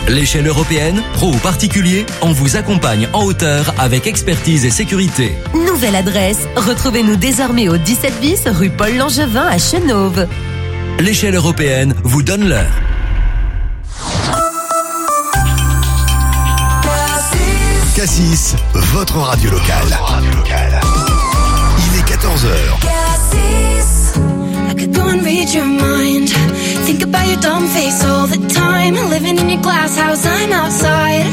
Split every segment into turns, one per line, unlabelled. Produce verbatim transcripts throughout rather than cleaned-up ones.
L'échelle européenne, pro ou particulier, on vous accompagne en hauteur avec expertise et sécurité.
Nouvelle adresse, retrouvez-nous désormais au dix-sept bis rue Paul Langevin à Chenôve.
L'échelle européenne vous donne l'heure.
Cassis, votre radio locale. Votre radio locale. Il est quatorze heures.
Cassis. I could go and read your mind. Think about your dumb face all the time. Living in your glass house, I'm outside.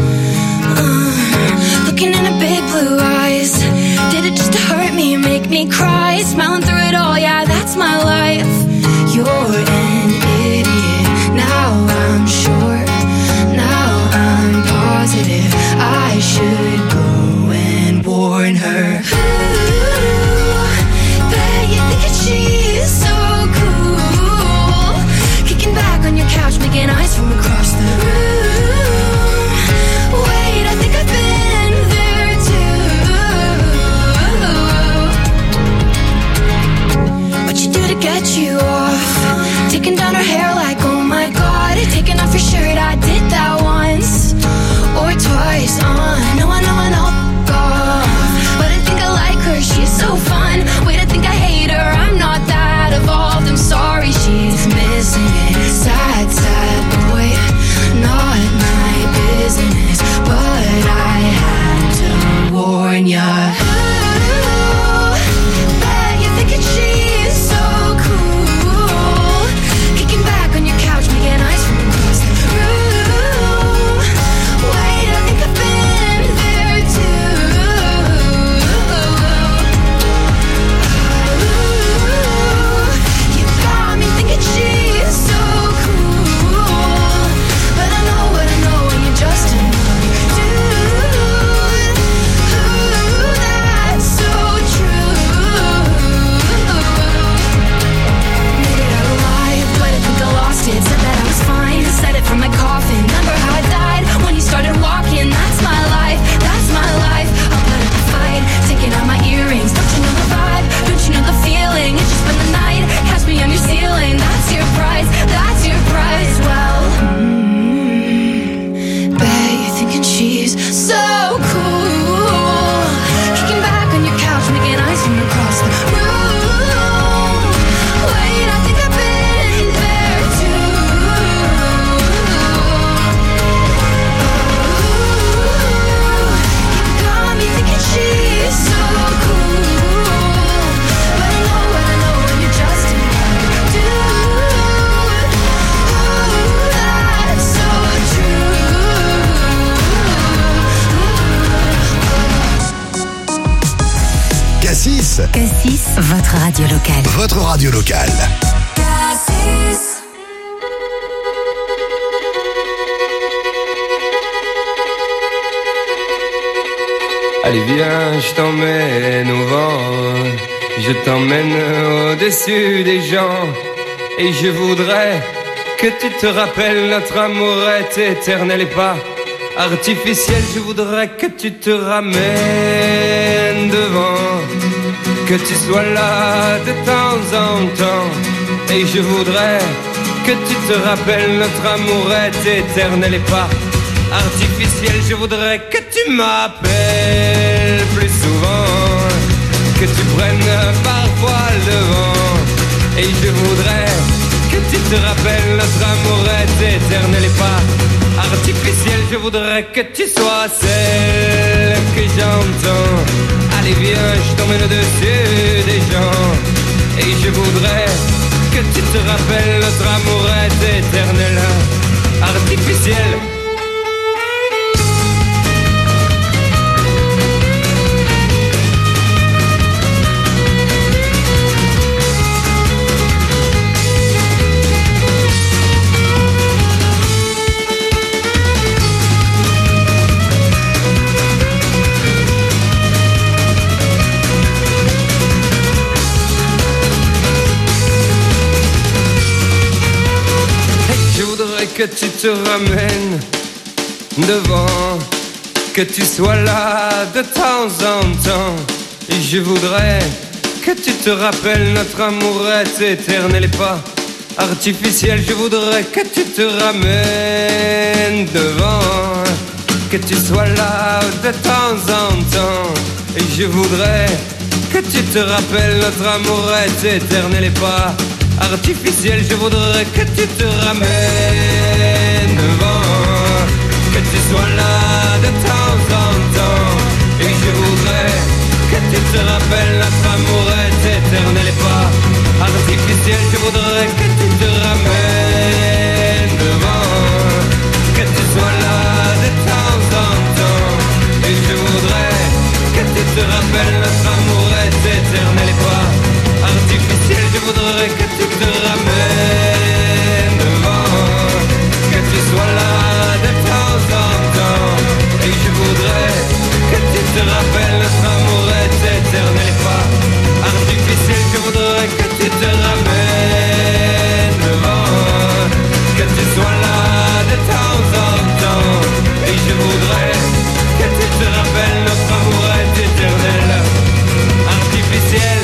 Uh, looking in her big blue eyes. Did it just to hurt me, make me cry? Smiling through it all, yeah, that's my life. You're an idiot. Now I'm sure. Now I'm positive. I should go and warn her. Ooh, bet you think that she's so cool. Kicking back on your couch, making eyes from across the room. Wait, I think I've been there too. What you do to get you off? Taking down her hair like, oh my god. Taking off your shirt, I did that once or twice. Uh, no, I know, I know, off. But I think I like her, she's so fun. Wait, I think I hate her, I'm not that evolved. I'm sorry, she's missing it. Sad, sad boy, not my business. But I had to warn ya. Ooh, bet you're thinking she's so cool. Kicking back on your couch, making eyes from across the room. Wait, I think I've been there too. Ooh, you got me thinking she's so cool. But I know what I know when you're just another dude. Ooh, that's so true. Made it out alive, but I think I lost it. Said that I was fine, said it from my coffin. Remember how I died when you started walking? That's my life, that's my life. I'll put up a fight, taking out my earrings. Don't you know the vibe? Don't you know the feeling? It's just spend the night, catch me on your ceiling. That's your prize, that's your prize. Well, mm, bet you're thinking she's so cool. Kicking back on your couch, making eyes from across the room. Wait, I think I've been there too. You got me thinking she's so cool. But I know what I know when you're just another dude. Oh, that's so true.
Cassis,
Cassis, votre radio locale.
votre radio locale.
Cassis.
Allez viens, je t'emmène au vent, je t'emmène au-dessus des gens, et je voudrais que tu te rappelles notre amour est éternel et pas artificiel. Je voudrais que tu te ramènes devant, que tu sois là de temps en temps, et je voudrais que tu te rappelles notre amour est éternel et pas artificiel. Je voudrais que tu m'appelles plus souvent, que tu prennes parfois le vent, et je voudrais que tu te rappelles notre amour est éternel et pas artificiel. Je voudrais que tu sois celle que j'entends. Allez viens, je t'emmène au-dessus des gens, et je voudrais que tu te rappelles notre amour est éternel, artificiel. Que tu te ramènes devant, que tu sois là de temps en temps, et je voudrais que tu te rappelles notre amour est éternel et pas artificiel, je voudrais que tu te ramènes devant, que tu sois là de temps en temps. Et je voudrais que tu te rappelles, notre amour est éternel et pas artificiel. Je voudrais que tu te ramènes devant, que tu sois là de temps en temps. Et je voudrais que tu te rappelles, notre amour est éternel et pas artificiel. Je voudrais que tu te ramènes devant, que tu sois là de temps en temps. Et je voudrais que tu te rappelles, notre amour est éternel et pas artificiel. Je voudrais que tu te ramènes devant, que tu sois là de temps en temps. Et je voudrais que tu te rappelles, notre amour est éternel et pas artificiel. Je voudrais que tu te ramènes devant, que tu sois là de temps en temps. Et je voudrais que tu te rappelles, notre amour est éternel, artificiel.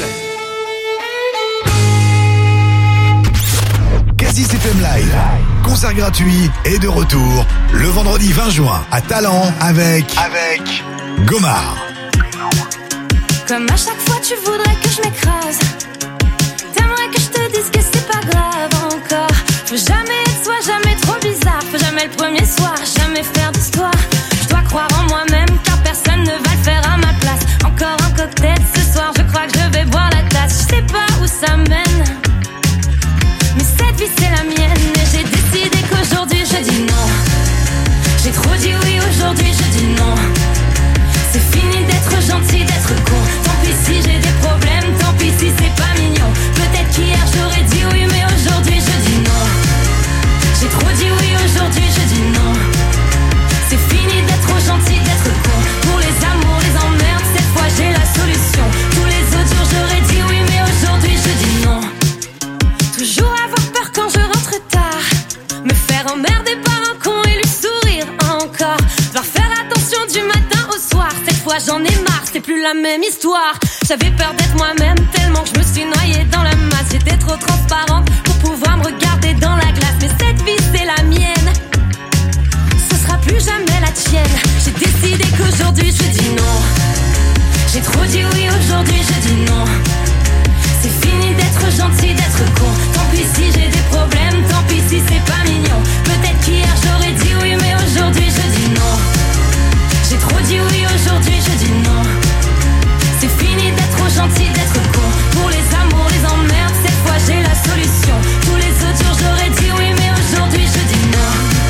Cassis F M Live, concert gratuit et de retour le vendredi vingt juin à Talent avec avec Gomard.
Comme à chaque fois tu voudrais que je m'écrase, t'aimerais que je te dise que c'est pas grave encore. Faut jamais être soi, jamais trop bizarre. Faut jamais le premier soir, jamais faire d'histoire. Je dois croire en moi-même car personne ne va le faire à ma place. Encore un cocktail ce soir, je crois que je vais boire la tasse. Je sais pas où ça mène, mais cette vie c'est la mienne. Et j'ai décidé qu'aujourd'hui je dis non. J'ai trop dit oui, aujourd'hui je dis non. C'est fini d'être gentil, d'être con. Tant pis si j'ai des problèmes, tant pis si c'est pas mignon. Peut-être qu'hier j'aurais dit oui, mais aujourd'hui je dis non. J'ai trop dit oui, aujourd'hui je dis non. C'est fini d'être trop gentil, d'être con. Pour les amours, les emmerdes, cette fois j'ai la solution. Tous les autres jours j'aurais dit oui, mais aujourd'hui je dis non. Toujours avoir peur quand je rentre tard, me faire emmerder par un con et lui sourire encore. Devoir faire attention du matin au soir. Cette fois j'en ai marre, c'est plus la même histoire. J'avais peur d'être moi-même tellement que je me suis noyée dans la masse. J'étais trop transparente pour pouvoir me regarder dans la glace. Mais cette vie c'est la mienne, ce sera plus jamais la tienne. J'ai décidé qu'aujourd'hui je dis non. J'ai trop dit oui, aujourd'hui je dis non. C'est fini d'être gentil, d'être con. Tant pis si j'ai des problèmes, tant pis si c'est pas mignon. Peut-être qu'hier j'aurais dit oui, mais aujourd'hui je dis non. J'ai trop dit oui, aujourd'hui je dis non. C'est fini d'être trop gentil, d'être con. Pour les amours, les emmerdes, cette fois j'ai la solution. Tous les autres jours j'aurais dit oui, mais aujourd'hui je dis non.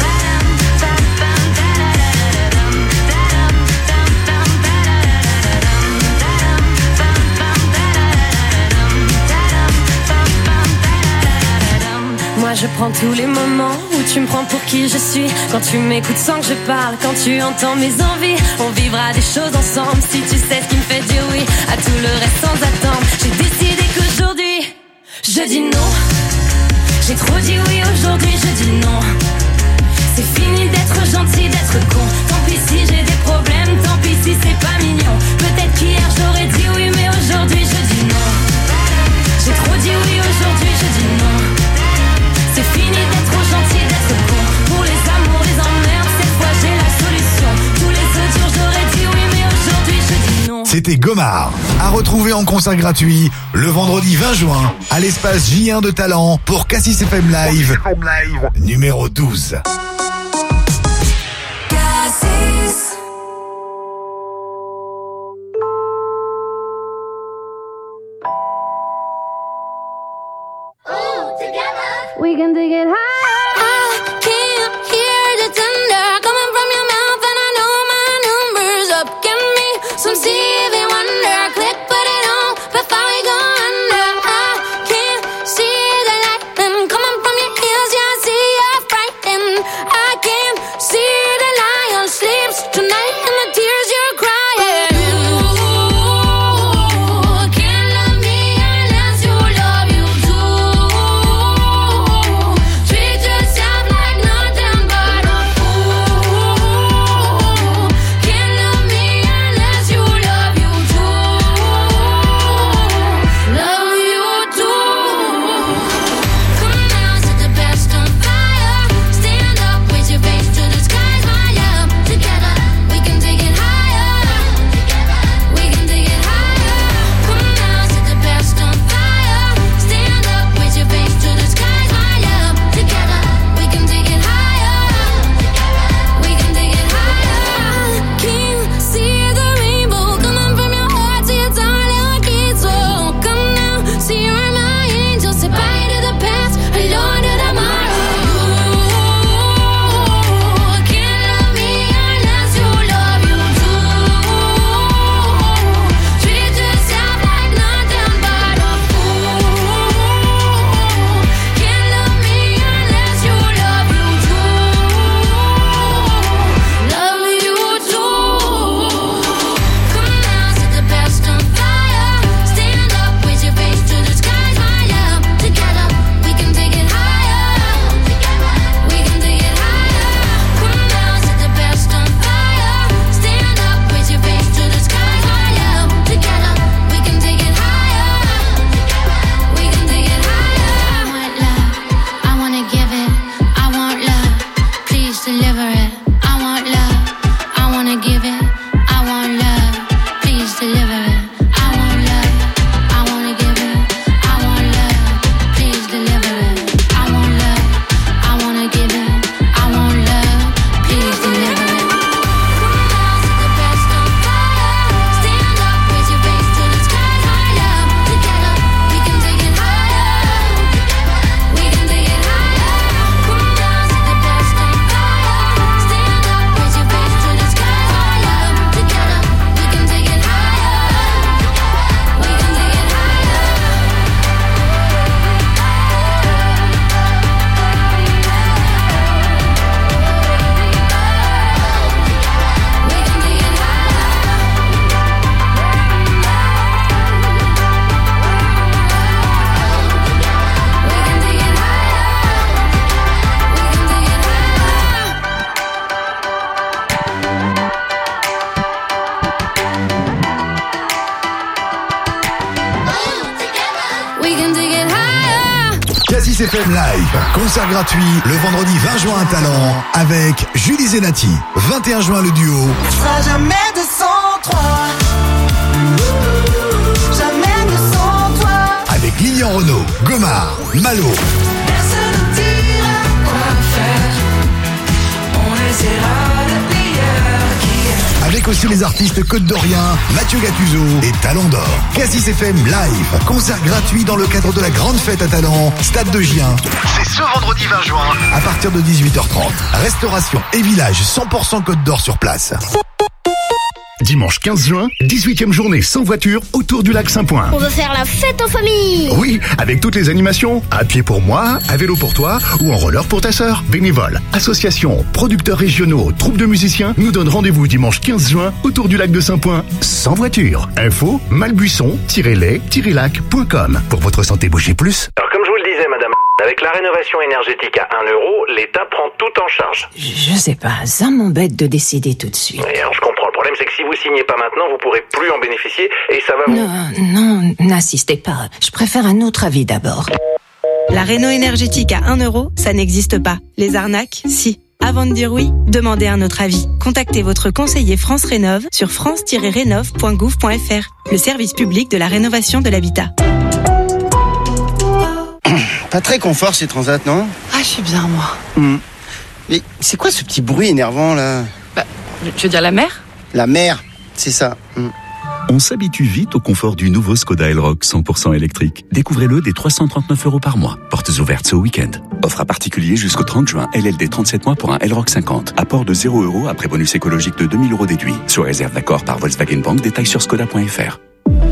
Moi je prends tous les moments où tu me prends pour qui je suis. Quand tu m'écoutes sans que je parle, quand tu entends mes envies. On vivra des choses ensemble si tu sais ce qui me fait dire oui à tout le reste sans attendre. J'ai décidé qu'aujourd'hui je dis non. J'ai trop dit oui, aujourd'hui je dis non. C'est fini d'être gentil, d'être con. Tant pis si j'ai des problèmes, tant pis si c'est pas mignon. Peut-être qu'hier j'aurais dit oui, mais aujourd'hui je dis non. J'ai trop dit oui, aujourd'hui je dis non. C'est fini d'être trop gentil, d'être con. Pour les amours, les emmerdes, cette fois j'ai la solution. Tous les autres jours j'aurais dit oui, mais aujourd'hui je dis non.
C'était Gomard, à retrouver en concert gratuit le vendredi vingt juin à l'espace J un de Talent pour Cassis F M Live, numéro douze.
We can dig it high. I can't hear the thunder coming from your mouth, and I know my number's up. Give me some Stevie Wonder, click, put it on before we go under. I can't see the lightning coming from your ears, yeah, I see you're frightened.
Cassis F M Live, concert gratuit le vendredi vingt juin à Talent avec Julie Zenati. vingt et un juin le duo.
Ça jamais de sans toi. Jamais de sans toi.
Avec Lilian Renaud, Gomard, Malo.
Personne ne dira quoi faire. On essaiera le meilleur qui est.
Avec aussi les artistes Côte d'Orient, Mathieu Gattuso et Talent d'Or. Cassis F M Live, concert gratuit dans le cadre de la grande fête à Talent, Stade de Gien. C'est ce vendredi vingt juin à partir de dix-huit heures trente. Restauration et village cent pour cent Côte d'Or sur place.
Dimanche quinze juin, dix-huitième journée sans voiture autour du lac Saint-Point.
On veut faire la fête en famille.
Oui, avec toutes les animations, à pied pour moi, à vélo pour toi ou en roller pour ta sœur. Bénévoles, associations, producteurs régionaux, troupes de musiciens nous donnent rendez-vous dimanche quinze juin autour du lac de Saint-Point sans voiture. Info malbuisson tiret lait tiret lac point com. Pour votre santé, bougez plus.
Alors comme je vous le disais, madame, avec la rénovation énergétique à un euro, l'État prend tout en charge.
Je sais pas, ça m'embête de décider tout de suite.
Et alors je comprends, le problème c'est que si vous signez pas maintenant, vous pourrez plus en bénéficier et ça va vous...
Non, non, n'insistez pas. Je préfère un autre avis d'abord.
La réno énergétique à un euro, ça n'existe pas. Les arnaques, si. Avant de dire oui, demandez un autre avis. Contactez votre conseiller France Rénov sur france tiret rénov point gouv point f r, le service public de la rénovation de l'habitat.
Pas très confort ces transats, non?
Ah, je suis bien, moi.
Mmh. Mais c'est quoi ce petit bruit énervant, là?
Bah, je veux dire la mer?
La mer, c'est ça. Mmh.
On s'habitue vite au confort du nouveau Skoda Elroq cent pour cent électrique. Découvrez-le dès trois cent trente-neuf euros par mois. Portes ouvertes ce week-end. Offre à particulier jusqu'au trente juin. L L D trente-sept mois pour un Elroq cinquante. Apport de zéro euros après bonus écologique de deux mille euros déduit. Sous réserve d'accord par Volkswagen Bank. Détails sur skoda point f r.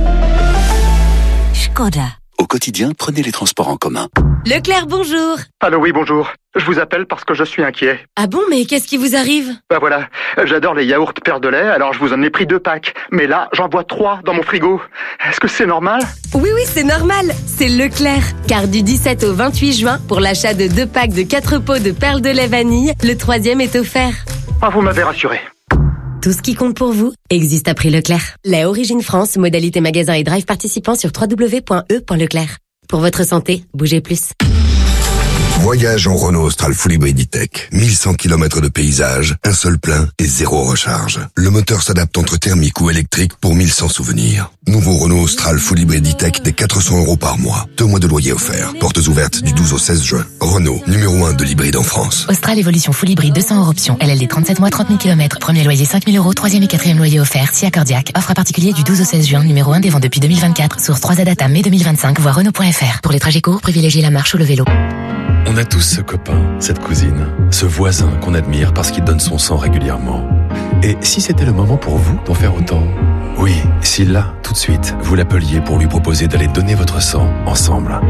Skoda.
Au quotidien, prenez les transports en commun.
Leclerc, bonjour.
Allô, oui, bonjour. Je vous appelle parce que je suis inquiet.
Ah bon, mais qu'est-ce qui vous arrive?
Bah voilà, j'adore les yaourts Père de lait, alors je vous en ai pris deux packs. Mais là, j'en bois trois dans mon frigo. Est-ce que c'est normal?
Oui, oui, c'est normal. C'est Leclerc. Car du dix-sept au vingt-huit juin, pour l'achat de deux packs de quatre pots de perles de lait vanille, le troisième est offert.
Ah, vous m'avez rassuré.
Tout ce qui compte pour vous existe à prix Leclerc. Lait Origine France, modalité magasin et drive participant sur w w w point e point leclerc. Pour votre santé, bougez plus.
Voyage en Renault Austral Full Hybrid E-Tech. mille cent kilomètres de paysage, un seul plein et zéro recharge. Le moteur s'adapte entre thermique ou électrique pour mille cent souvenirs. Nouveau Renault Austral Full Hybrid E-Tech des quatre cents euros par mois. Deux mois de loyer offert. Portes ouvertes du douze au seize juin. Renault, numéro un de l'hybride en France.
Austral Evolution Full Hybrid deux cents euros option. L L D trente-sept mois, trente mille kilomètres. Premier loyer cinq mille euros. Troisième et quatrième loyer offert. Si accordiaque. Offre à particulier du douze au seize juin. Numéro un des ventes depuis deux mille vingt-quatre. Source trois A Data mai deux mille vingt-cinq. Voir Renault point f r. Pour les trajets courts, privilégiez la marche ou le vélo.
On a tous ce copain, cette cousine, ce voisin qu'on admire parce qu'il donne son sang régulièrement. Et si c'était le moment pour vous d'en faire autant? Oui, si là, tout de suite, vous l'appeliez pour lui proposer d'aller donner votre sang ensemble.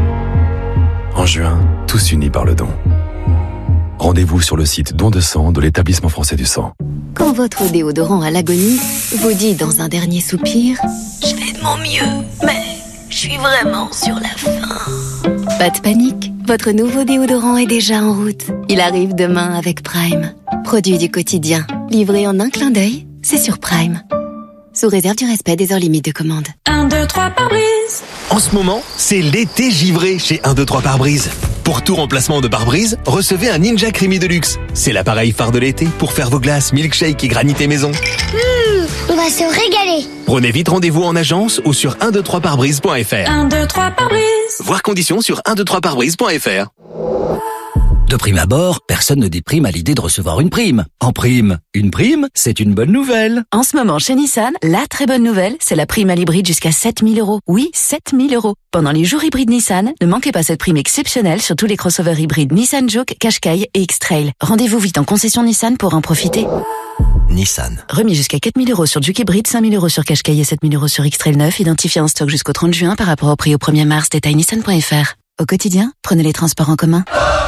En juin, tous unis par le don. Rendez-vous sur le site Don de sang de l'Établissement français du sang.
Quand votre déodorant à l'agonie vous dit dans un dernier soupir « Je fais de mon mieux, mais je suis vraiment sur la fin ». Pas de panique, votre nouveau déodorant est déjà en route. Il arrive demain avec Prime. Produit du quotidien, livré en un clin d'œil, c'est sur Prime. Sous réserve du respect des heures limites de commande.
un, deux, trois pare-brise.
En ce moment, c'est l'été givré chez un, deux, trois pare-brise. Pour tout remplacement de pare-brise, recevez un Ninja Creamy Deluxe. C'est l'appareil phare de l'été pour faire vos glaces, milkshake et granité maison.
Mmh, on va se régaler.
Prenez vite rendez-vous en agence ou sur un deux trois pare-brise point f r.
un, deux, trois pare-brise.
Voir conditions sur un deux trois pare-brise point f r.
De prime abord, personne ne déprime à l'idée de recevoir une prime. En prime, une prime, c'est une bonne nouvelle.
En ce moment, chez Nissan, la très bonne nouvelle, c'est la prime à l'hybride jusqu'à sept mille euros. Oui, sept mille euros. Pendant les jours hybrides Nissan, ne manquez pas cette prime exceptionnelle sur tous les crossovers hybrides Nissan Juke, Qashqai et X-Trail. Rendez-vous vite en concession Nissan pour en profiter.
Nissan.
Remis jusqu'à quatre mille euros sur Juke hybride, cinq mille euros sur Qashqai et sept mille euros sur X-Trail neuf, identifié en stock jusqu'au trente juin par rapport au prix au premier mars. Détail nissan point f r. Au quotidien, prenez les transports en commun.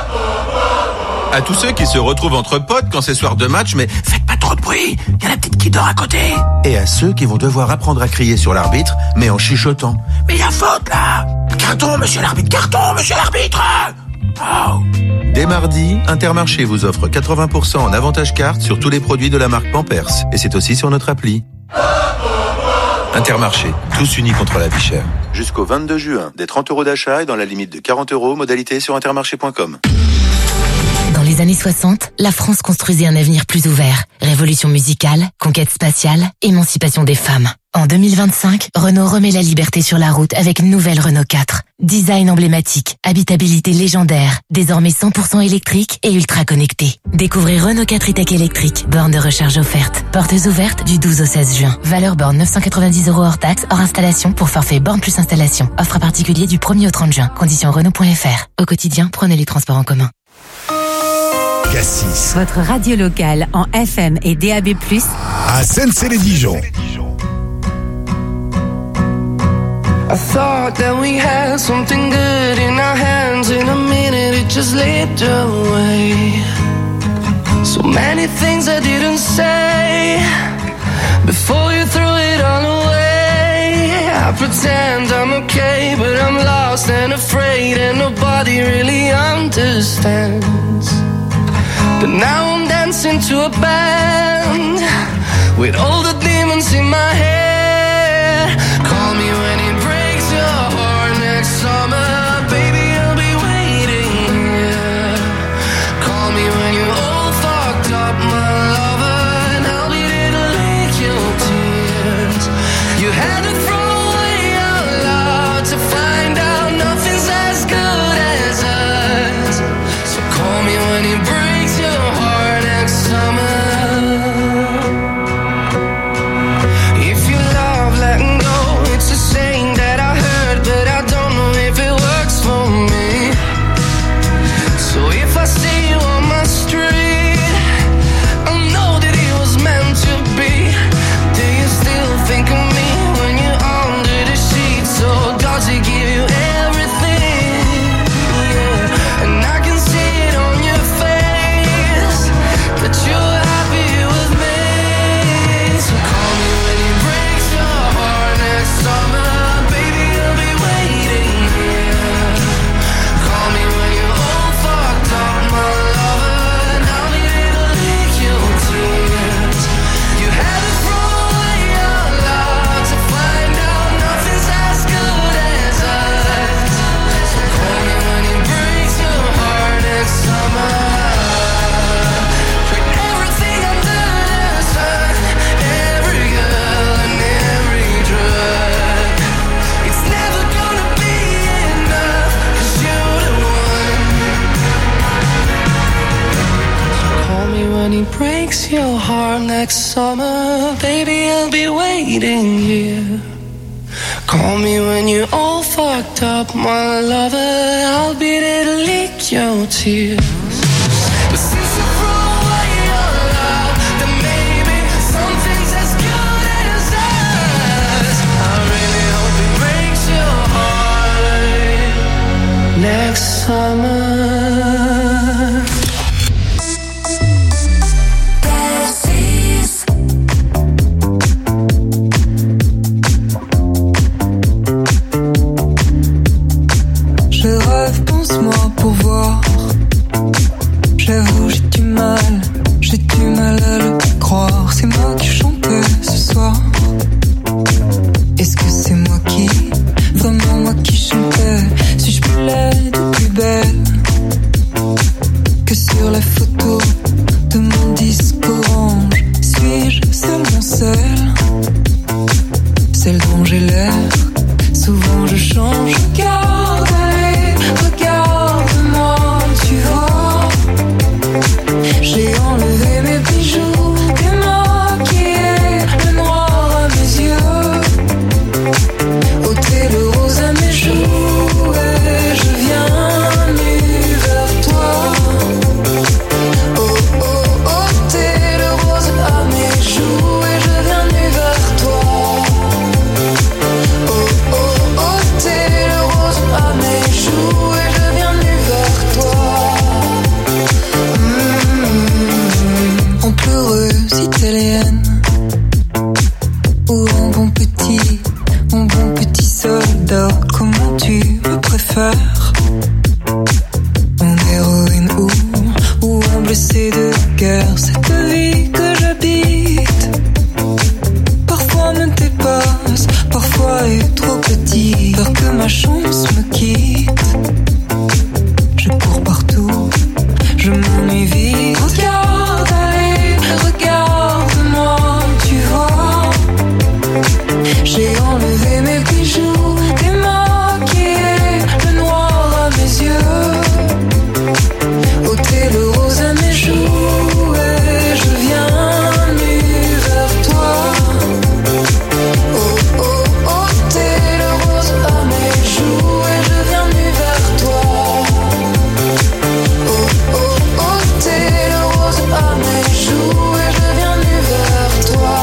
À tous ceux qui se retrouvent entre potes quand c'est soir de match, mais faites pas trop de bruit, il y a la petite qui dort à côté. Et à ceux qui vont devoir apprendre à crier sur l'arbitre, mais en chuchotant. Mais y a faute là! Carton, monsieur l'arbitre, carton, monsieur l'arbitre! Oh. Dès mardi, Intermarché vous offre quatre-vingts pour cent en avantage carte sur tous les produits de la marque Pampers. Et c'est aussi sur notre appli. Intermarché, tous unis contre la vie chère. Jusqu'au vingt-deux juin, des trente euros d'achat et dans la limite de quarante euros, modalité sur intermarché point com.
Dans les années soixante, la France construisait un avenir plus ouvert. Révolution musicale, conquête spatiale, émancipation des femmes. En deux mille vingt-cinq, Renault remet la liberté sur la route avec une nouvelle Renault quatre. Design emblématique, habitabilité légendaire, désormais cent pour cent électrique et ultra connecté. Découvrez Renault quatre e-tech électrique, borne de recharge offerte. Portes ouvertes du douze au seize juin. Valeur borne neuf cent quatre-vingt-dix euros hors taxe, hors installation pour forfait borne plus installation. Offre à particulier du premier au trente juin. Conditions Renault point F R. Au quotidien, prenez les transports en commun.
Cassis.
Votre radio locale en F M et D A B plus,
à Sennecey-les-Dijon.
I thought that we had something good in our hands. In a minute it just slipped away. So many things I didn't say before you threw it all away. I pretend I'm okay, but I'm lost and afraid, and nobody really understands. But now I'm dancing to a band with all the demons in my head. Call me when it breaks your heart next summer, baby, I'll be waiting here. Call me when you're all fucked up, my lover, and I'll be there to lick your tears. You had to throw away our love to find out nothing's as good as us. So call me when it breaks your heart next summer. If you love letting go, it's a saying that I heard, but I don't know if it works for me. So if I see you on my street, I know that it was meant to be. Do you still think of me when you're under the sheets? So does it give you everything? Yeah. And I can see it on your face that you're happy with me. So call me when it breaks your heart next summer, baby, I'll be waiting here. Call me when you're all fucked up, my lover, and I'll be there to lick your tears. You had to throw away your love to find out nothing's as good as us. So call me when it breaks your heart next summer. For everything under the sun, every girl and every drug, it's never gonna be enough, 'cause you're the one. So call me when it breaks your heart next summer, baby, I'll be waiting here. Call me when you're all fucked up, my lover, I'll be there to lick your tears. But since you threw away your love, then maybe something's as good as us. I really hope it breaks your heart next summer.
Je rêve, pense-moi pour voir. J'avoue, j'ai du mal, j'ai du mal à le croire. C'est moi qui chantais ce soir. Est-ce que c'est moi qui, vraiment moi qui chantais? Suis-je plus laide ou plus belle que sur la photo de mon disque orange? Suis-je seulement celle, celle dont j'ai l'air? Souvent je change, regarde, allez, regarde-moi, tu vois. J'ai enlevé mes bijoux, démaquillé le noir à mes yeux, ôté le rose à mes joues, et je viens nu vers toi. Oh oh, ôté le rose à mes joues, et je viens nu vers toi. Oh oh, ôté le rose à mes joues, et je viens nu vers toi. Mmh, en pleureuse italienne, ou en bon petit, en bon petit soldat, comment tu me préfères? En héroïne ou, ou en blessé de guerre, cette vie que j'habite parfois me dépasse, ma chance me quitte. Je cours partout, je m'ennuie vite. Regarde, allez, regarde-moi, tu vois. J'ai enlevé mes bijoux, démaquillé le noir à mes yeux, ôté le rose à mes joues, et je viens nu vers toi. Oh, oh, ôté le rose à mes joues, et je viens nu vers toi. Oh, oh, ôté le rose à mes joues, et je viens nu vers toi.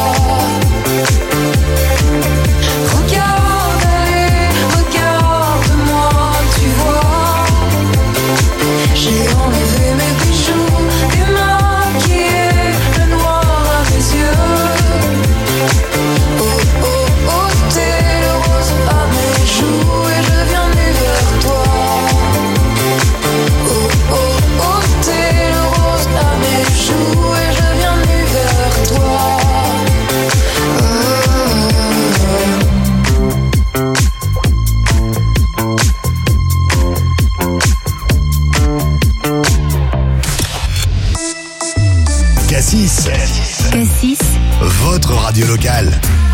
Regarde, allez, regarde-moi, tu vois. J'ai enlevé mes bijoux, démaquillé le noir à mes yeux. Oh, oh, ôté le rose à mes joues, et je viens nu vers toi. Oh, oh, ôté le rose à mes joues, et je viens nu vers toi.
Cassis,
Cassis,
votre radio locale.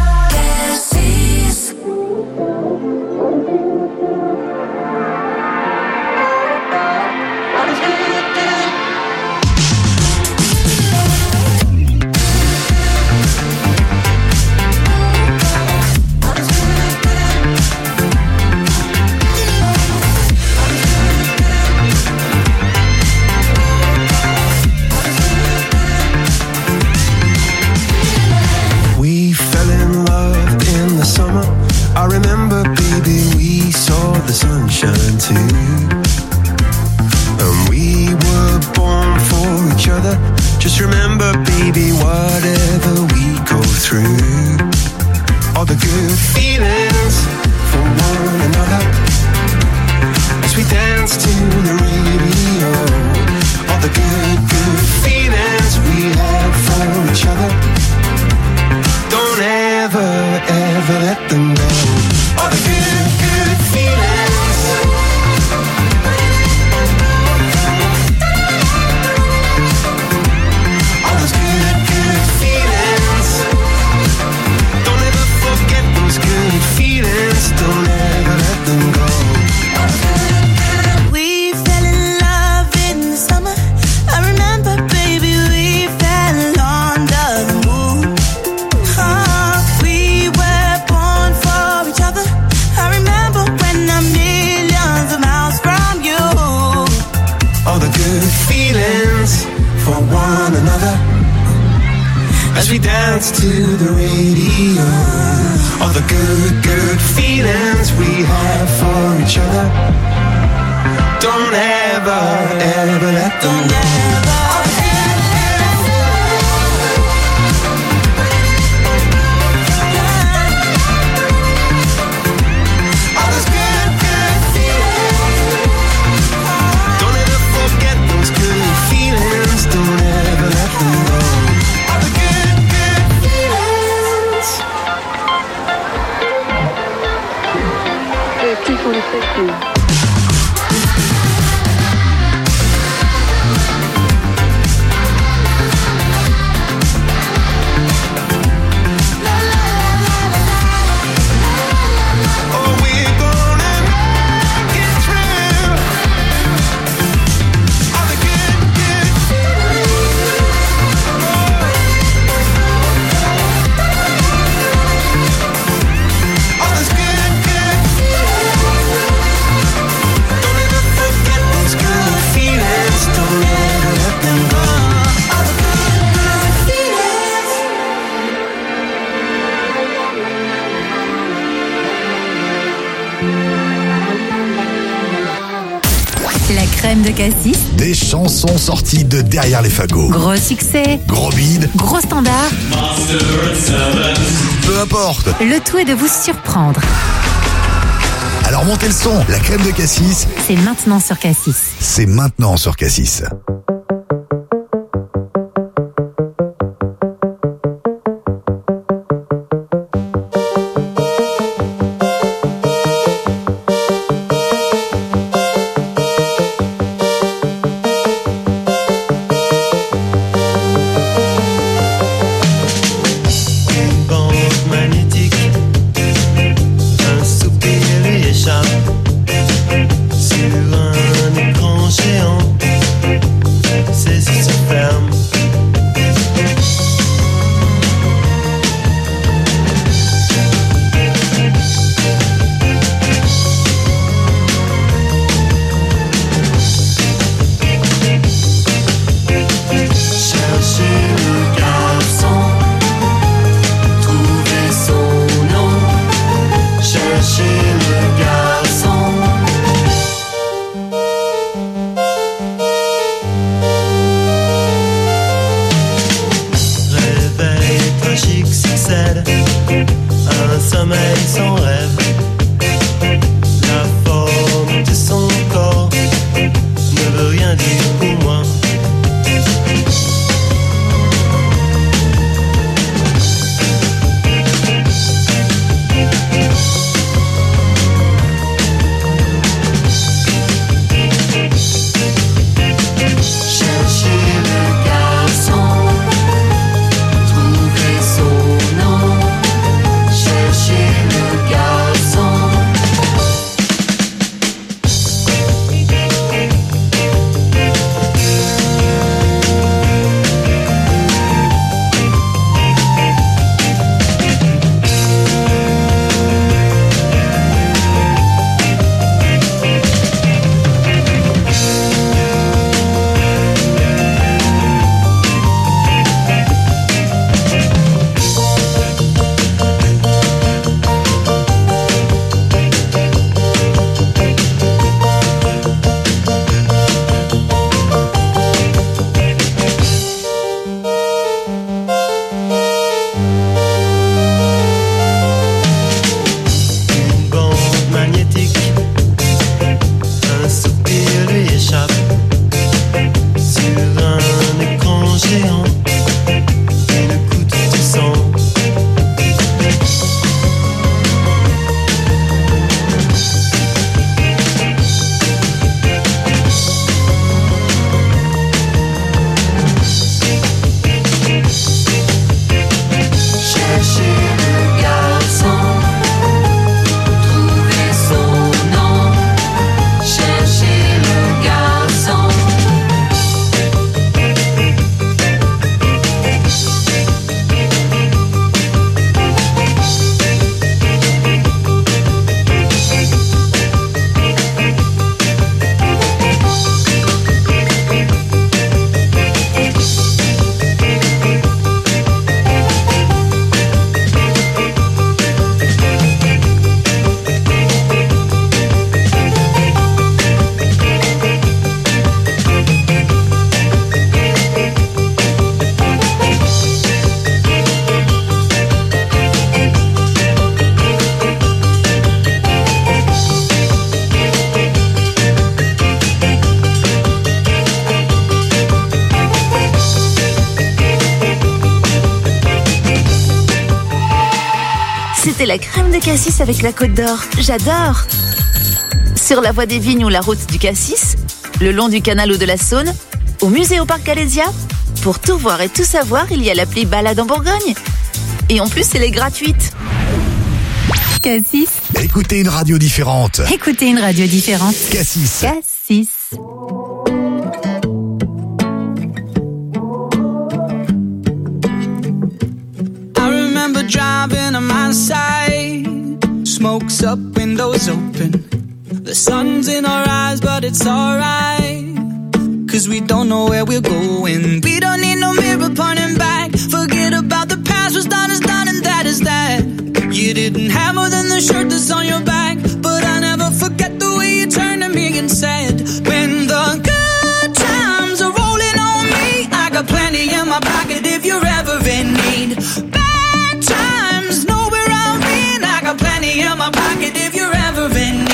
We fell in love in the summer. I remember, baby, we saw the sunshine too. And we were born for each other. Just remember, baby, whatever we go through, all the good feelings for one another, as we dance to the radio. All the good, good feelings we have for each other, don't ever, ever let them go. All the good, good feelings. All those good, good feelings. Don't ever forget those good feelings. Don't ever let them go.
We fell in love in the summer. I remember, baby, we fell under the moon. Oh, we were born for each other. I remember when I'm millions of miles from you.
All the good feelings for one another, as we dance to the radio. All the good, good feelings we have for each other, don't ever, ever let them go. All those good, good feelings. Don't ever forget those good feelings. Don't ever let them go. All the good, good feelings. Oh, we're gonna make it through. All the good, good feelings. All those good, good feelings. Don't ever forget those good feelings. Don't ever let them go. All the good, good feelings.
la crème de Cassis,
Des chansons sorties de derrière les fagots.
gros succès,
Gros bide,
gros standard.
peu importe.
Le tout est de vous surprendre.
Alors montez le son, la crème de Cassis,
C'est maintenant sur Cassis.
c'est maintenant sur Cassis.
C'était la crème de cassis avec la Côte d'Or. J'adore. Sur la voie des Vignes ou la route du Cassis, le long du canal ou de la Saône, au musée au parc Alésia. Pour tout voir et tout savoir, il y a l'appli Balade en Bourgogne. Et en plus, elle est gratuite.
Cassis.
Écoutez une radio différente.
Écoutez une radio différente.
Cassis.
Cassis.
I remember driving on my side, smokes up, windows open. The sun's in our eyes, but it's alright, 'cause we don't know where we're going. We don't need no mirror pointing back. Forget about the past, what's done is done and that is that. You didn't have more than the shirt that's on your back, but I'll never forget the way you turned to me and said, when the good times are rolling on me, I got plenty in my pocket if you're ever in need. Bad times, know where I've been, I got plenty in my pocket if you're ever in need.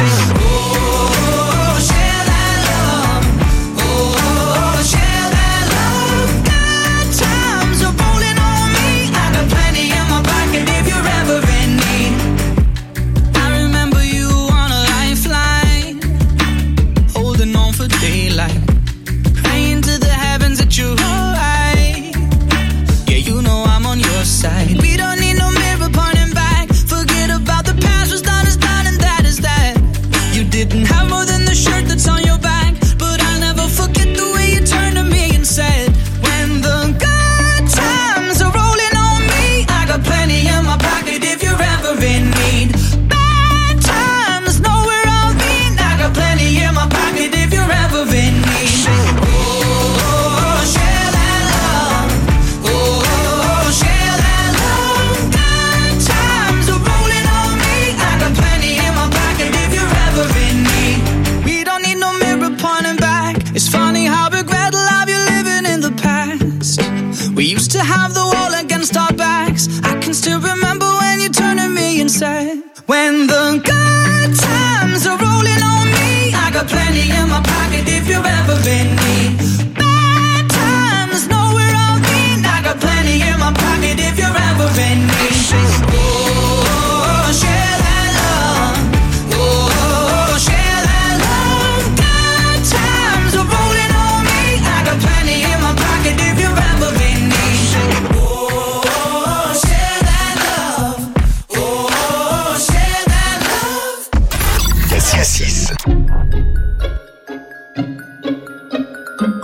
Oh, share that love. Oh, share that love. Good times are rolling on me, I got plenty in my pocket if you're ever in need. I remember you on a lifeline, holding on for daylight, praying to the heavens that you're alright. Yeah, you know I'm on your side. We don't need no mirror pointing back. Forget about the past, what's done is done and that is that. You didn't have more than the shirt that's on your back, but I'll never forget the way you turned to me and said, when the good times are rolling on me, I got plenty in my pocket if you're ever in need. Bad times, know where I've been, I got plenty in my pocket if you're ever in need. Oh, share that love. Oh, share that love. Good times are rolling on me, I got plenty in my pocket if you're ever in need. We don't need no mirror pointing back. It's funny how regret the life you're living in the past. We used to have the wall against our backs. I can still remember when you turned to me and said, when the good times are rolling on me, I got plenty in my pocket if you're ever in need. Bad times, know where I've been, I got plenty in my pocket if you're ever in need. Oh, share that love. Oh, share that love. Good times are rolling on me, I got plenty in my pocket if you're ever in need. Oh, share that love. Oh, share that love.
Cassis.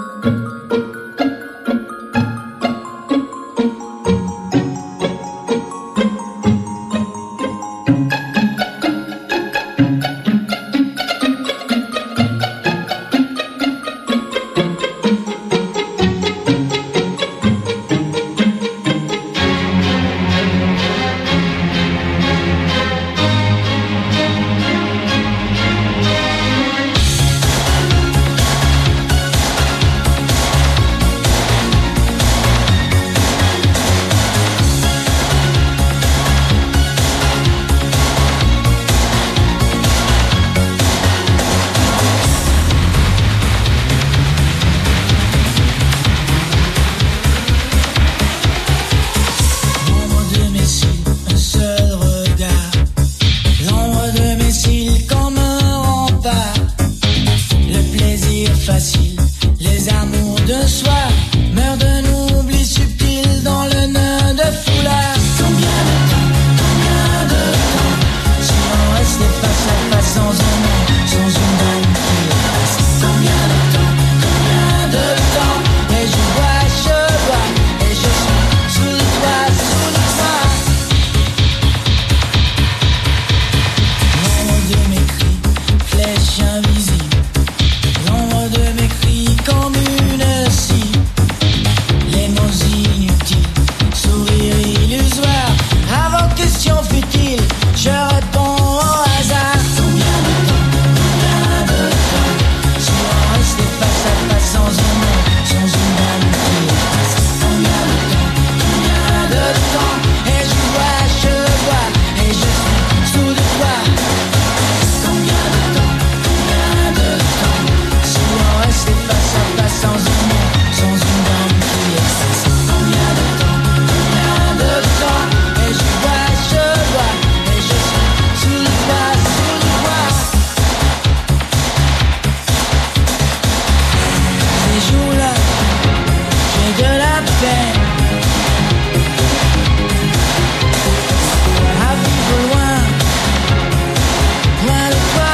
t'aime. À vivre loin, loin de toi.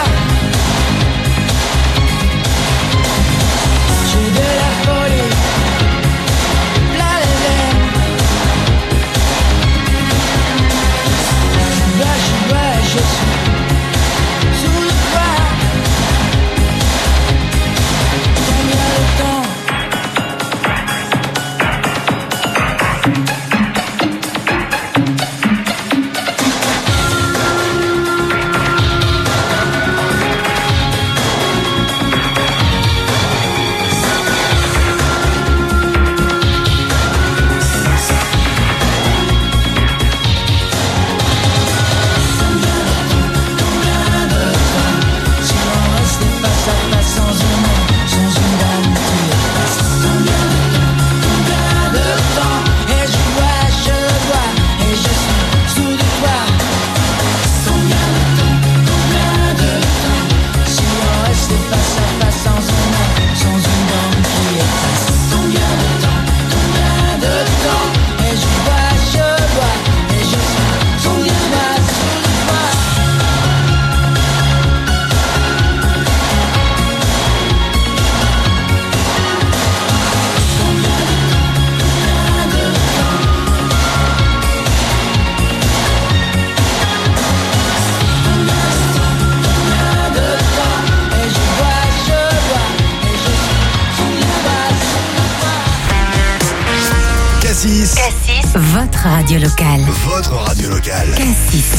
J'ai de la folie plein les veines. Je dois, je dois, je suis sous le toit. Combien de temps? Si on restait face à face sans un mot, sans une dame qui efface. Combien de temps, combien de temps? Et je vois, je vois, et je suis sous le toit. Combien de temps, combien de temps? Si on restait face à face sans un mot, sans une dame qui efface. Combien de temps, combien de temps? Et je vois, je vois, et je suis sous le toit, sous le toit.
Cassis.
Cassis, votre radio locale.
Votre radio locale.
Cassis.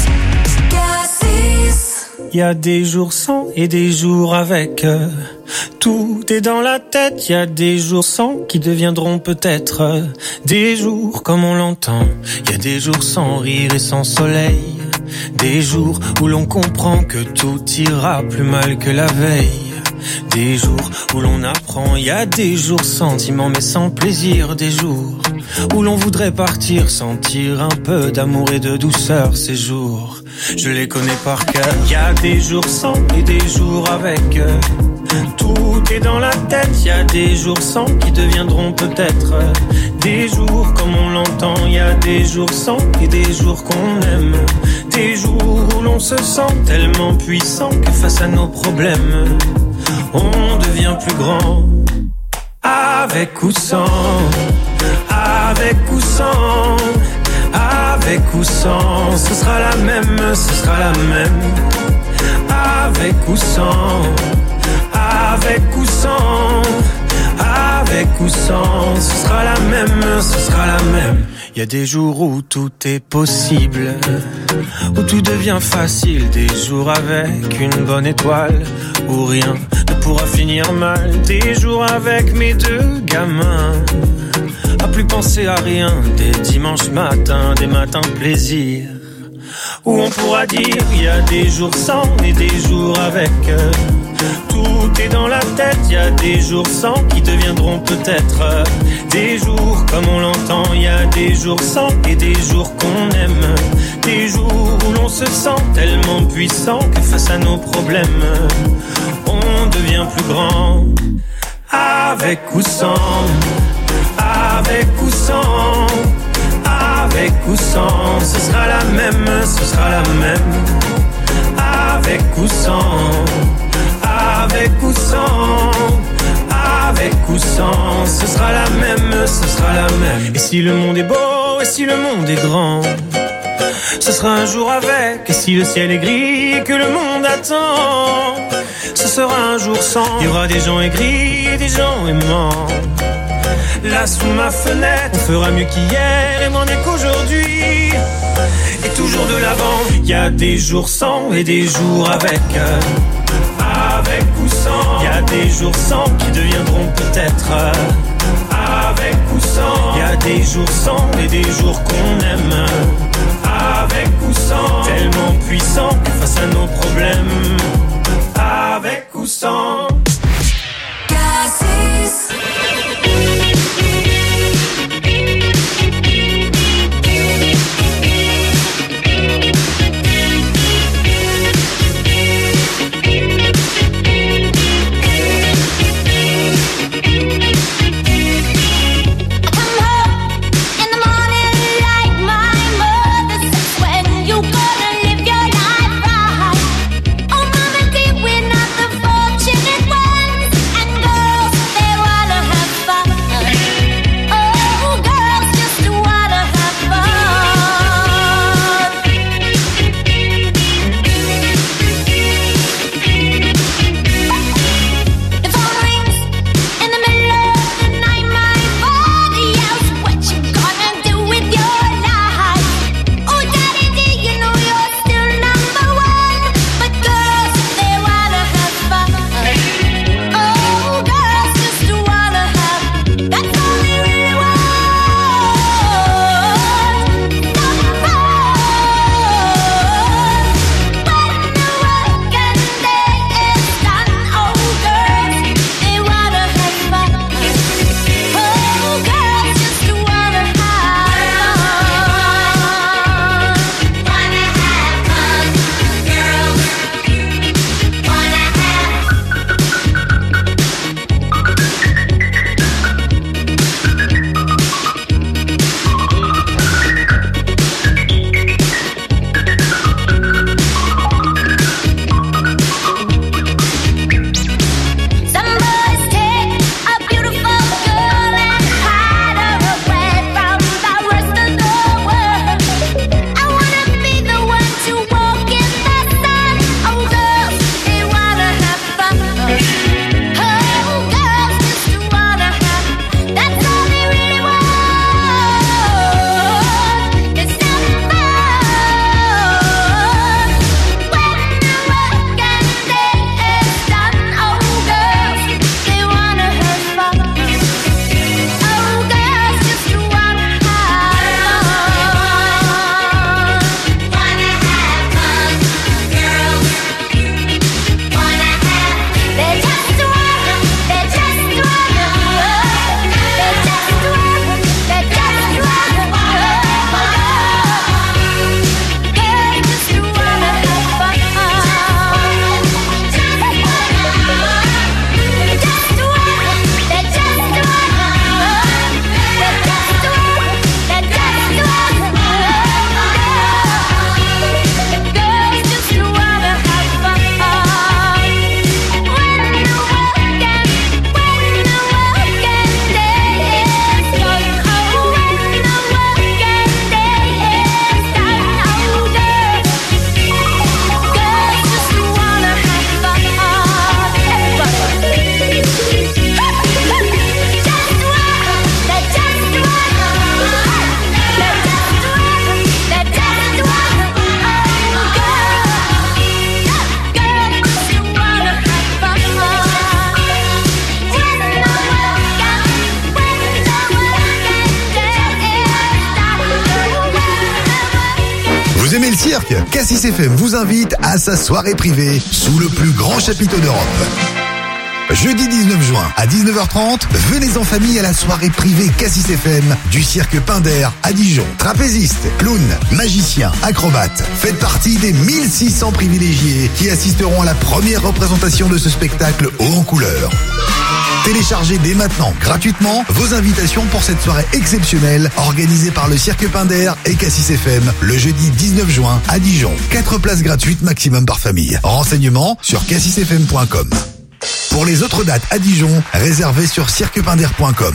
Il y a des jours sans et des jours avec. euh, Tout est dans la tête. Il y a des jours sans qui deviendront peut-être euh, des jours comme on l'entend. Il y a des jours sans rire et sans soleil. Des jours où l'on comprend que tout ira plus mal que la veille. Des jours où l'on apprend, il y a des jours sentiments mais sans plaisir. Des jours où l'on voudrait partir, sentir un peu d'amour et de douceur. Ces jours, je les connais par cœur. Il y a des jours sans et des jours avec. Tout est dans la tête, il y a des jours sans qui deviendront peut-être des jours comme on l'entend. Il y a des jours sans et des jours qu'on aime. Des jours où l'on se sent tellement puissant que face à nos problèmes on devient plus grand. Avec ou sans, avec ou sans, avec ou sans, ce sera la même, ce sera la même. Avec ou sans, avec ou sans, avec ou sans, ce sera la même, ce sera la même. Il y a des jours où tout est possible, où tout devient facile. Des jours avec une bonne étoile, où rien ne pourra finir mal. Des jours avec mes deux gamins, à plus penser à rien. Des dimanches matins, des matins de plaisir, où on pourra dire il y a des jours sans et des jours avec. Tout est dans la tête, il y a des jours sans qui deviendront peut-être des jours comme on l'entend. Il y a des jours sans et des jours qu'on aime. Des jours où l'on se sent tellement puissant que face à nos problèmes on devient plus grand. Avec ou sans, avec ou sans, avec ou sans, ce sera la même, ce sera la même. Avec ou sans, avec ou sans, avec ou sans, ce sera la même, ce sera la même. Et si le monde est beau, et si le monde est grand, ce sera un jour avec. Et si le ciel est gris et que le monde attend, ce sera un jour sans. Il y aura des gens aigris et des gens aimants. Là sous ma fenêtre, on fera mieux qu'hier et moins bien qu'aujourd'hui. Et toujours de l'avant. Il y a des jours sans et des jours avec. Avec ou sans. Il y a des jours sans qui deviendront peut-être avec ou sans. Il y a des jours sans et des jours qu'on aime. Avec ou sans. Tellement puissant que face à nos problèmes. Avec ou sans. Cassis.
aimez le cirque? Cassis F M vous invite à sa soirée privée sous le plus grand chapiteau d'Europe. Jeudi dix-neuf juin à dix-neuf heures trente, venez en famille à la soirée privée Cassis F M du cirque Pinder à Dijon. Trapézistes, clowns, magiciens, acrobates. Faites partie des mille six cents privilégiés qui assisteront à la première représentation de ce spectacle haut en couleur. Téléchargez dès maintenant, gratuitement, vos invitations pour cette soirée exceptionnelle organisée par le cirque Pinder et Cassis F M le jeudi dix-neuf juin à Dijon. quatre places gratuites maximum par famille. Renseignements sur cassis f m point com. Pour les autres dates à Dijon, réservez sur cirque pinder point com.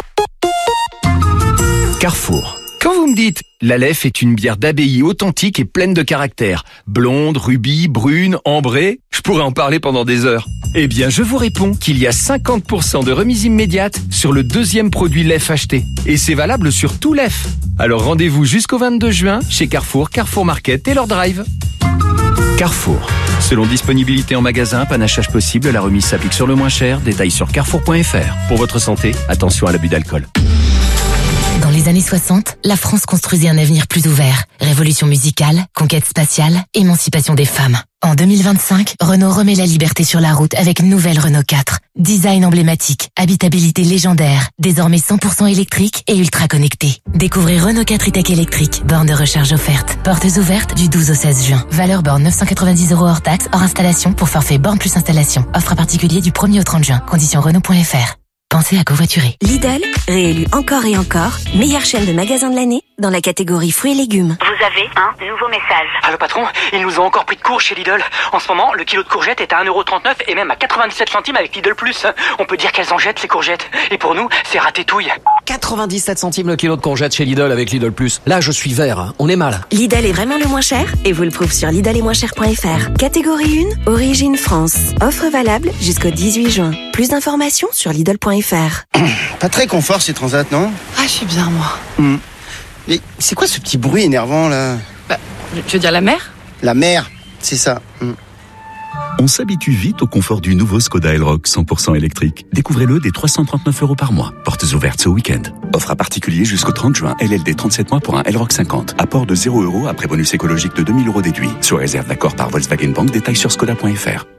Carrefour. Quand vous me dites « l'Aleph est une bière d'abbaye authentique et pleine de caractère, blonde, rubis, brune, ambrée », je pourrais en parler pendant des heures. Eh bien, je vous réponds qu'il y a cinquante pour cent de remise immédiate sur le deuxième produit Lef acheté. Et c'est valable sur tout Lef. Alors rendez-vous jusqu'au vingt-deux juin chez Carrefour, Carrefour Market et leur drive. Carrefour. Selon disponibilité en magasin, panachage possible, la remise s'applique sur le moins cher. Détails sur carrefour point f r. Pour votre santé, attention à l'abus d'alcool.
Dans les années soixante, la France construisait un avenir plus ouvert. Révolution musicale, conquête spatiale, émancipation des femmes. En deux mille vingt-cinq, Renault remet la liberté sur la route avec une nouvelle Renault quatre. Design emblématique, habitabilité légendaire, désormais cent pour cent électrique et ultra connecté. Découvrez Renault quatre e-tech électrique, borne de recharge offerte. Portes ouvertes du douze au seize juin. Valeur borne neuf cent quatre-vingt-dix euros hors taxe, hors installation pour forfait borne plus installation. Offre à particulier du premier au trente juin. Conditions Renault point f r. Pensez à covoiturer.
Lidl, réélu encore et encore, meilleure chaîne de magasins de l'année dans la catégorie fruits et légumes.
Vous avez un nouveau message.
Allô patron, ils nous ont encore pris de court chez Lidl. En ce moment, le kilo de courgettes est à un euro trente-neuf et même à quatre-vingt-dix-sept centimes avec Lidl Plus. On peut dire qu'elles en jettent ces courgettes. Et pour nous, c'est ratétouille.
quatre-vingt-dix-sept centimes le kilo de courgettes chez Lidl avec Lidl Plus. Là, je suis vert, hein. On est mal.
Lidl est vraiment le moins cher et vous le prouve sur lidl et moins cher point f r. Catégorie un, origine France. Offre valable jusqu'au dix-huit juin. Plus d'informations sur lidl point f r.
Pas très confort ces transats, non?
Ah, je suis bien, moi.
Mmh. Mais c'est quoi ce petit bruit énervant, là?
Bah, tu veux dire la mer?
La mer, c'est ça. Mmh.
On s'habitue vite au confort du nouveau Skoda Elroq cent pour cent électrique. Découvrez-le dès trois cent trente-neuf euros par mois. Portes ouvertes ce week-end. Offre à particulier jusqu'au trente juin. L L D trente-sept mois pour un Elroq cinquante. Apport de zéro euros après bonus écologique de deux mille euros déduit. Sous réserve d'accord par Volkswagen Bank. Détails sur skoda point f r.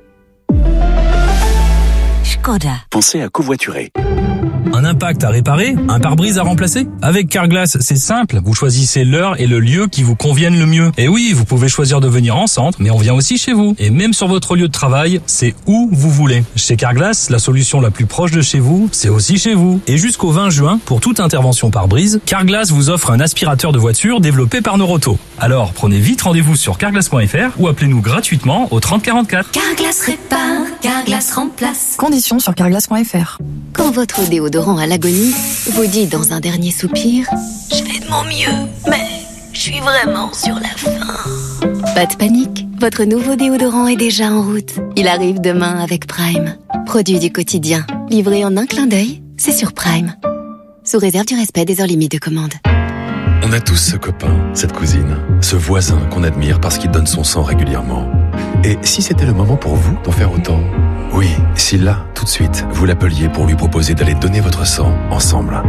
Skoda.
Pensez à covoiturer.
Un impact à réparer? Un pare-brise à remplacer? Avec Carglass, c'est simple. Vous choisissez l'heure et le lieu qui vous conviennent le mieux. Et oui, vous pouvez choisir de venir en centre, mais on vient aussi chez vous. Et même sur votre lieu de travail, c'est où vous voulez. Chez Carglass, la solution la plus proche de chez vous, c'est aussi chez vous. Et jusqu'au vingt juin, pour toute intervention pare-brise, Carglass vous offre un aspirateur de voiture développé par Noroto. Alors, prenez vite rendez-vous sur carglass point f r ou appelez-nous gratuitement au trente quarante-quatre.
Carglass répare, Carglass remplace.
Conditions sur carglass point f r.
Quand votre déodorant à l'agonie vous dit dans un dernier soupir « Je fais de mon mieux, mais je suis vraiment sur la fin ». Pas de panique, votre nouveau déodorant est déjà en route. Il arrive demain avec Prime. Produit du quotidien, livré en un clin d'œil, c'est sur Prime. Sous réserve du respect des heures limites de commande.
On a tous ce copain, cette cousine, ce voisin qu'on admire parce qu'il donne son sang régulièrement. Et si c'était le moment pour vous d'en faire autant? Oui, si là, tout de suite, vous l'appeliez pour lui proposer d'aller donner votre sang ensemble.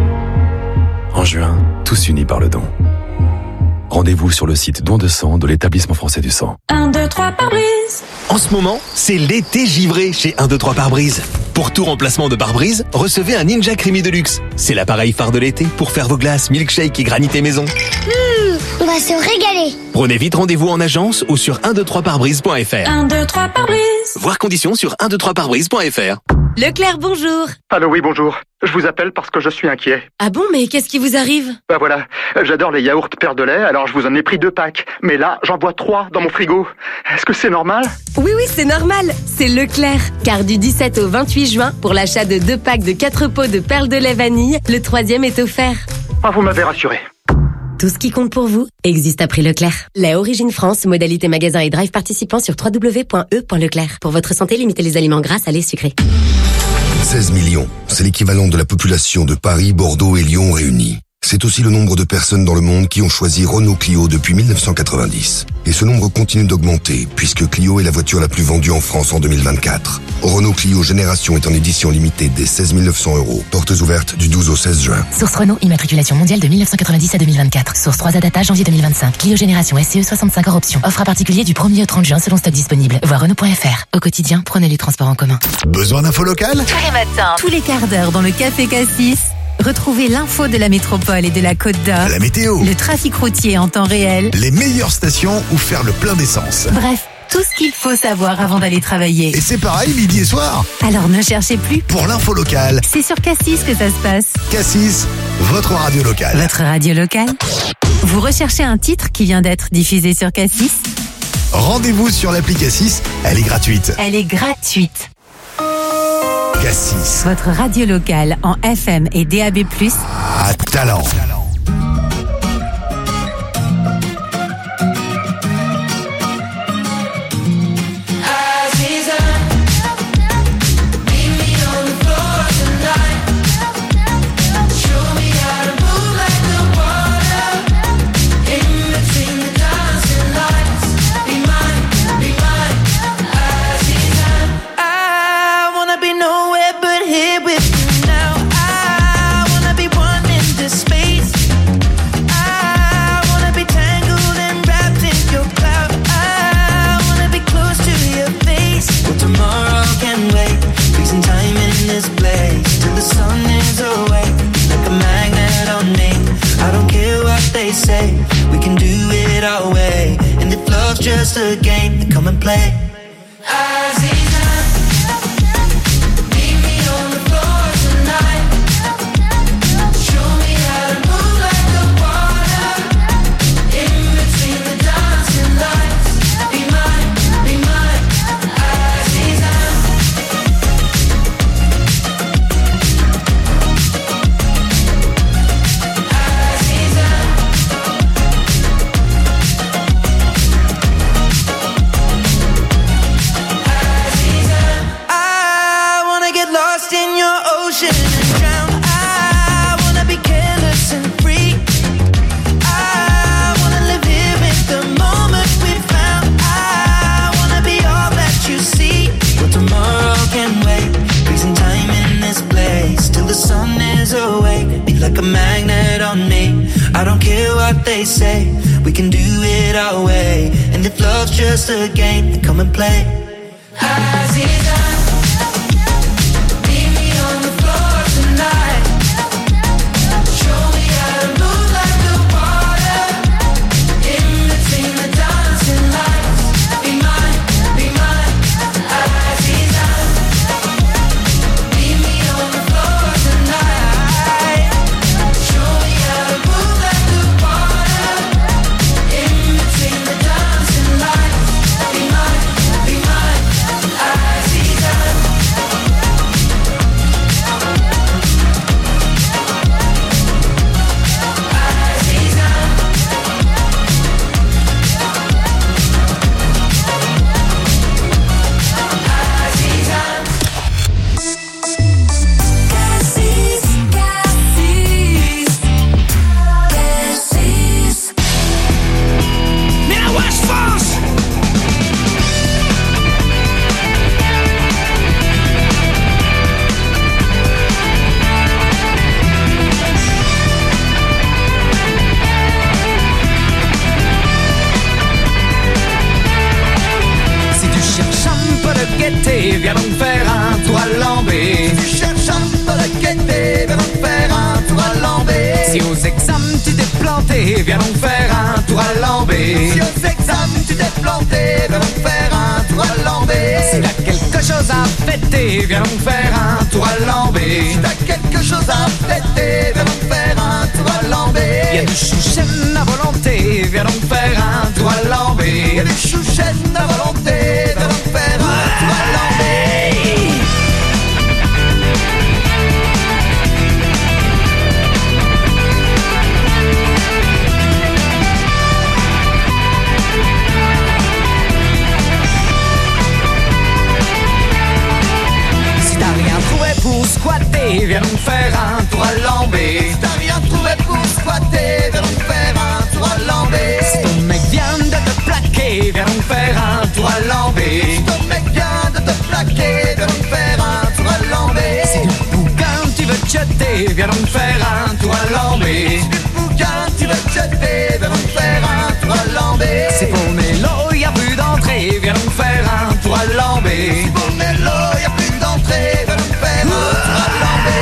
En juin, tous unis par le don. Rendez-vous sur le site don de sang de l'établissement français du sang.
un, deux, trois pare-brise.
En ce moment, c'est l'été givré chez un, deux, trois pare-brise. Pour tout remplacement de pare-brise, recevez un Ninja Creamy Deluxe. C'est l'appareil phare de l'été pour faire vos glaces, milkshake et granité maison.
Mmh, on va se régaler.
Prenez vite rendez-vous en agence ou sur un deux trois pare-brise point f r.
un, deux, trois pare-brise.
Voir conditions sur un deux trois pare-brise point f r.
Leclerc, bonjour.
Allô, oui, bonjour. Je vous appelle parce que je suis inquiet.
Ah bon, mais qu'est-ce qui vous arrive?
Bah voilà, j'adore les yaourts Père de lait, alors je vous en ai pris deux packs. Mais là, j'en bois trois dans mon frigo. Est-ce que c'est normal?
Oui, oui, c'est normal. C'est Leclerc. Car du dix-sept au vingt-huit juin, pour l'achat de deux packs de quatre pots de perles de lait vanille, le troisième est offert.
Ah, vous m'avez rassuré.
Tout ce qui compte pour vous existe à prix Leclerc. Lait Origine France, modalité magasin et drive participant sur w w w point e point leclerc. Pour votre santé, limitez les aliments gras, salés, sucrés.
seize millions, c'est l'équivalent de la population de Paris, Bordeaux et Lyon réunis. C'est aussi le nombre de personnes dans le monde qui ont choisi Renault Clio depuis mille neuf cent quatre-vingt-dix. Et ce nombre continue d'augmenter, puisque Clio est la voiture la plus vendue en France en deux mille vingt-quatre. Renault Clio Génération est en édition limitée dès seize mille neuf cents euros. Portes ouvertes du douze au seize juin.
Source Renault, immatriculation mondiale de mille neuf cent quatre-vingt-dix à deux mille vingt-quatre. Source trois A Data, janvier deux mille vingt-cinq. Clio Génération S C E soixante-cinq hors option. Offre à particulier du premier au trente juin selon stock disponible. Voir Renault point F R. Au quotidien, prenez les transports en commun.
Besoin d'infos locales?
Tous les matins, tous les quarts d'heure dans le Café Cassis. Retrouvez l'info de la métropole et de la Côte d'Or.
La météo.
Le trafic routier en temps réel.
Les meilleures stations où faire le plein d'essence.
Bref, tout ce qu'il faut savoir avant d'aller travailler.
Et c'est pareil midi et soir.
Alors ne cherchez plus.
Pour l'info locale,
c'est sur Cassis que ça se passe.
Cassis, votre radio locale.
Votre radio locale. Vous recherchez un titre qui vient d'être diffusé sur Cassis?
Rendez-vous sur l'appli Cassis, elle est gratuite.
Elle est gratuite.
Cassis.
Votre radio locale en F M et D A B plus,
à Talent.
We can do it our way, and if love's just a game, then come and play. They say we can do it our way, and if love's just a game, then come and play.
Viens donc faire un tour à Lambé. Si tu cherches un peu la gaieté, viens donc faire un tour à Lambé. Si aux examens tu t'es planté, viens donc faire un tour à Lambé. Si aux examens tu t'es planté, viens donc faire un tour à Lambé. Si t'as quelque chose à fêter, viens donc faire un tour à Lambé. Si t'as quelque chose à fêter, viens donc faire un tour à Lambé. Y'a du chouchen à volonté, viens donc faire un tour à Lambé. Y'a du chouchen à volonté, viens donc faire un tour à Lambé. Si t'as rien trouvé pour squatter, viens donc faire un tour à Lambé. viens donc faire un tour à Lambé. Si du bouquin tu veux te jeter, viens donc faire un tour à Lambé. C'est pour Mélo, y'a plus d'entrée, viens donc faire un tour à Lambé. C'est pour Mélo, y'a plus d'entrée, viens donc faire un tour à Lambé.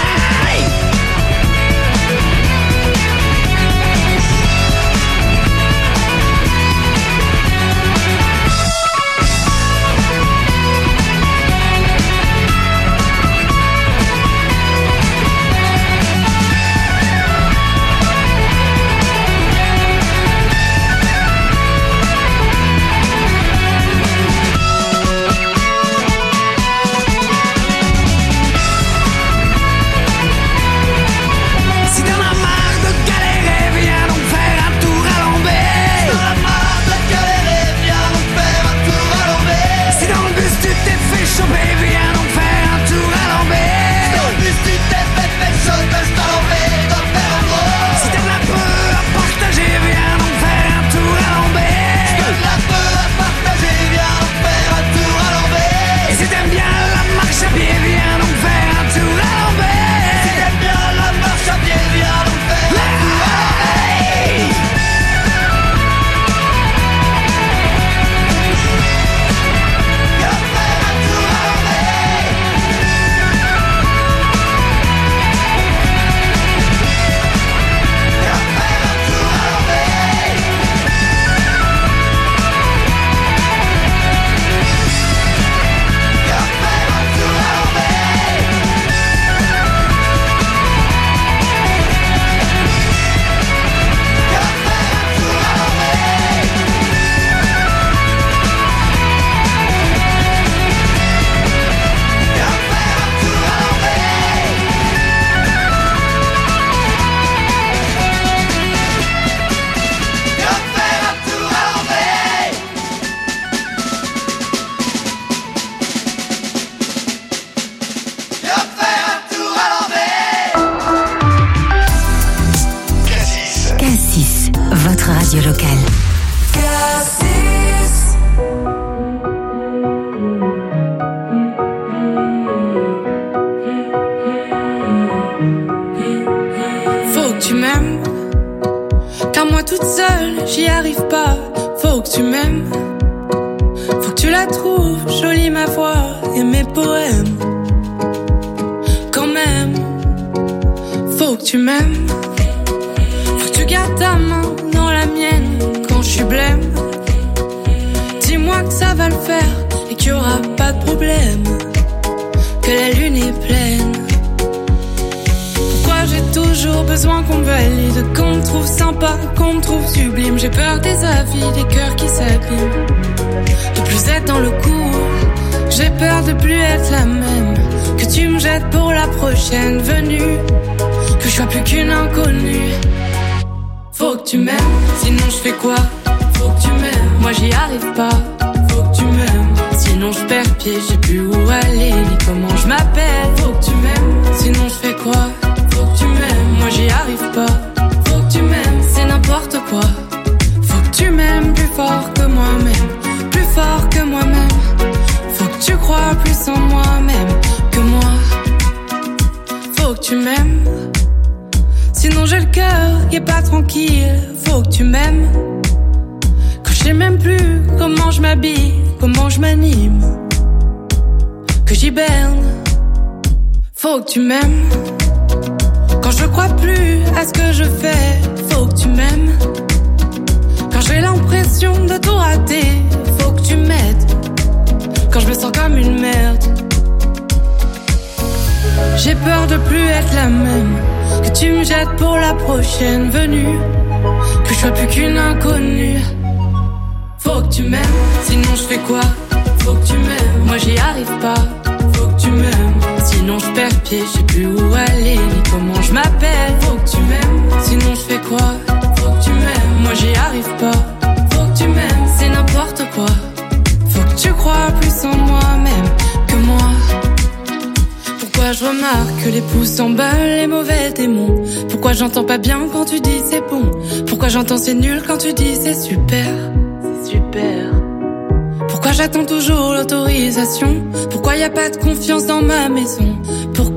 J'entends pas bien quand tu dis c'est bon. Pourquoi j'entends c'est nul quand tu dis c'est super. C'est super. Pourquoi j'attends toujours l'autorisation? Pourquoi y a pas de confiance dans ma maison? Pourquoi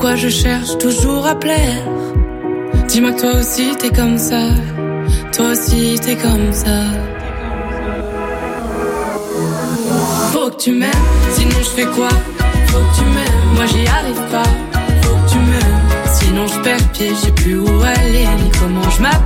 Pourquoi je cherche toujours à plaire? Dis-moi que toi aussi t'es comme ça. Toi aussi t'es comme ça. Faut que tu m'aimes, sinon je fais quoi? Faut que tu m'aimes, moi j'y arrive pas. Faut que tu m'aimes, sinon je perds pied, je sais plus où aller ni comment je m'appelle.